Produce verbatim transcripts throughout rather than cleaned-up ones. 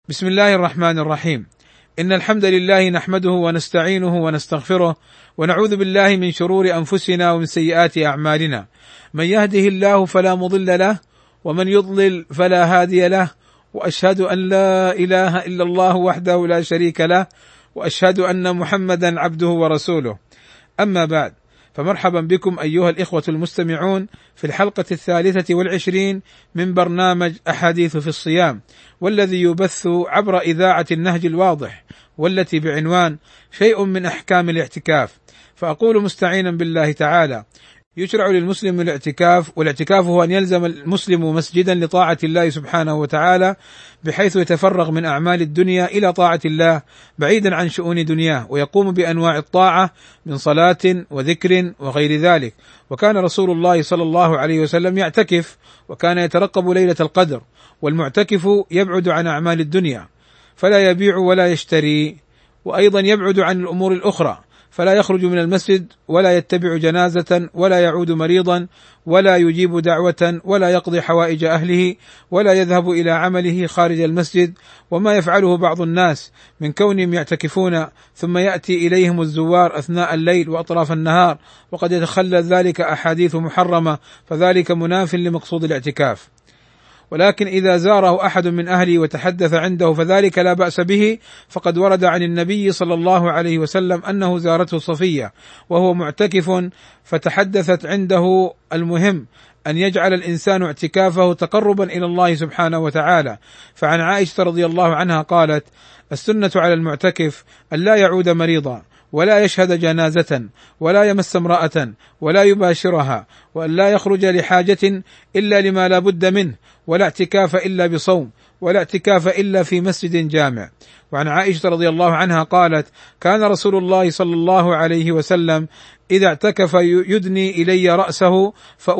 بسم الله الرحمن الرحيم. إن الحمد لله نحمده ونستعينه ونستغفره ونعوذ بالله من شرور أنفسنا ومن سيئات أعمالنا، من يهده الله فلا مضل له ومن يضلل فلا هادي له، وأشهد أن لا إله إلا الله وحده لا شريك له، وأشهد أن محمدا عبده ورسوله. أما بعد، فمرحبا بكم أيها الإخوة المستمعون في الحلقة الثالثة والعشرين من برنامج أحاديث في الصيام، والذي يبث عبر إذاعة النهج الواضح، والتي بعنوان شيء من أحكام الاعتكاف. فأقول مستعينا بالله تعالى: يشرع للمسلم الاعتكاف، والاعتكاف هو أن يلزم المسلم مسجدا لطاعة الله سبحانه وتعالى، بحيث يتفرغ من أعمال الدنيا إلى طاعة الله بعيدا عن شؤون دنياه، ويقوم بأنواع الطاعة من صلاة وذكر وغير ذلك. وكان رسول الله صلى الله عليه وسلم يعتكف، وكان يترقب ليلة القدر. والمعتكف يبعد عن أعمال الدنيا فلا يبيع ولا يشتري، وأيضا يبعد عن الأمور الأخرى، فلا يخرج من المسجد ولا يتبع جنازة ولا يعود مريضا ولا يجيب دعوة ولا يقضي حوائج أهله ولا يذهب إلى عمله خارج المسجد، وما يفعله بعض الناس من كونهم يعتكفون ثم يأتي إليهم الزوار أثناء الليل وأطراف النهار، وقد يتخلل ذلك أحاديث محرمة، فذلك مناف لمقصود الاعتكاف. ولكن إذا زاره أحد من أهله وتحدث عنده فذلك لا بأس به، فقد ورد عن النبي صلى الله عليه وسلم أنه زارته صفية وهو معتكف فتحدثت عنده. المهم أن يجعل الإنسان اعتكافه تقربا إلى الله سبحانه وتعالى. فعن عائشة رضي الله عنها قالت: السنة على المعتكف أن لا يعود مريضا ولا يشهد جنازة ولا يمس امرأة ولا يباشرها، وأن لا يخرج لحاجة إلا لما لا بد منه، ولا اعتكاف إلا بصوم، ولا اعتكاف إلا في مسجد جامع. وعن عائشة رضي الله عنها قالت: كان رسول الله صلى الله عليه وسلم إذا اعتكف يدني إلي رأسه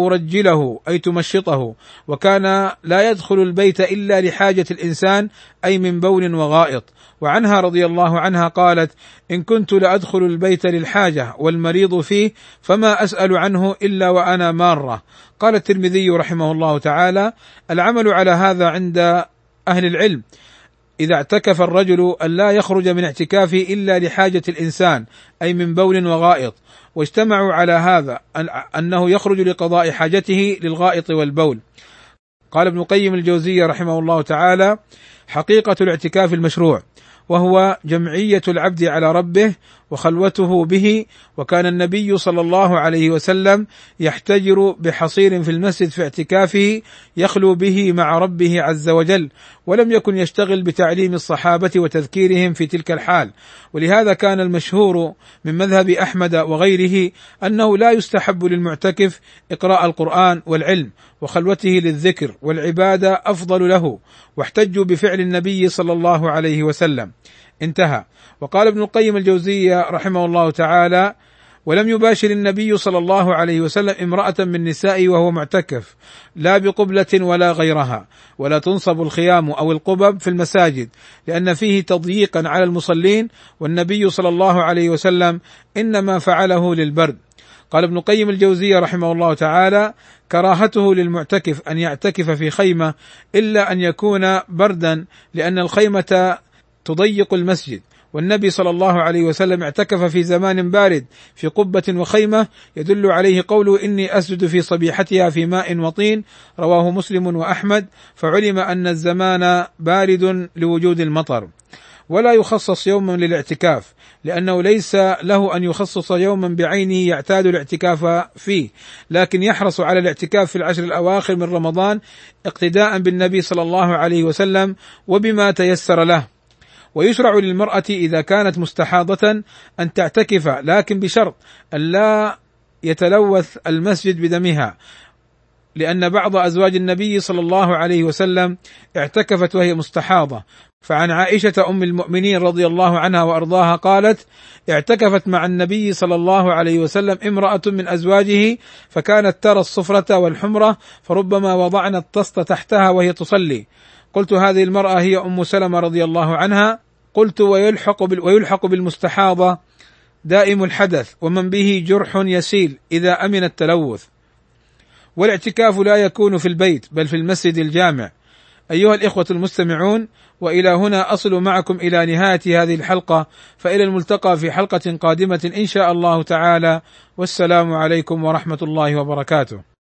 فأرجله أي تمشطه، وكان لا يدخل البيت إلا لحاجة الإنسان أي من بول وغائط. وعنها رضي الله عنها قالت: إن كنت لأدخل البيت للحاجة والمريض فيه فما أسأل عنه إلا وأنا مارة. قال الترمذي رحمه الله تعالى: العمل على هذا عند أهل العلم إذا اعتكف الرجل أن لا يخرج من اعتكافه إلا لحاجة الإنسان أي من بول وغائط، واجتمعوا على هذا أنه يخرج لقضاء حاجته للغائط والبول. قال ابن القيم الجوزية رحمه الله تعالى: حقيقة الاعتكاف المشروع، وهو جمعية العبد على ربه وخلوته به. وكان النبي صلى الله عليه وسلم يحتجر بحصير في المسجد في اعتكافه يخلو به مع ربه عز وجل، ولم يكن يشتغل بتعليم الصحابة وتذكيرهم في تلك الحال. ولهذا كان المشهور من مذهب أحمد وغيره أنه لا يستحب للمعتكف إقراء القرآن والعلم، وخلوته للذكر والعبادة أفضل له، واحتجوا بفعل النبي صلى الله عليه وسلم. انتهى. وقال ابن القيم الجوزية رحمه الله تعالى: ولم يباشر النبي صلى الله عليه وسلم امرأة من نسائه وهو معتكف، لا بقبلة ولا غيرها، ولا تنصب الخيام أو القبب في المساجد، لأن فيه تضييقا على المصلين، والنبي صلى الله عليه وسلم إنما فعله للبرد. قال ابن القيم الجوزية رحمه الله تعالى: كراهته للمعتكف أن يعتكف في خيمة إلا أن يكون بردا، لأن الخيمة تضيق المسجد، والنبي صلى الله عليه وسلم اعتكف في زمان بارد في قبة وخيمة، يدل عليه قوله: إني أسجد في صبيحتها في ماء وطين، رواه مسلم وأحمد. فعلم أن الزمان بارد لوجود المطر. ولا يخصص يوما للاعتكاف، لأنه ليس له أن يخصص يوما بعينه يعتاد الاعتكاف فيه، لكن يحرص على الاعتكاف في العشر الأواخر من رمضان اقتداء بالنبي صلى الله عليه وسلم وبما تيسر له. ويشرع للمرأة إذا كانت مستحاضة أن تعتكف، لكن بشرط أن لا يتلوث المسجد بدمها، لأن بعض أزواج النبي صلى الله عليه وسلم اعتكفت وهي مستحاضة. فعن عائشة أم المؤمنين رضي الله عنها وأرضاها قالت: اعتكفت مع النبي صلى الله عليه وسلم امرأة من أزواجه، فكانت ترى الصفرة والحمرة، فربما وضعنا الطست تحتها وهي تصلي. قلت: هذه المرأة هي أم سلمة رضي الله عنها؟ قلت: ويلحق, ويلحق بالمستحاضة دائم الحدث ومن به جرح يسيل إذا أمن التلوث. والاعتكاف لا يكون في البيت بل في المسجد الجامع، أيها الإخوة المستمعون، وإلى هنا أصل معكم إلى نهاية هذه الحلقة، فإلى الملتقى في حلقة قادمة إن شاء الله تعالى، والسلام عليكم ورحمة الله وبركاته.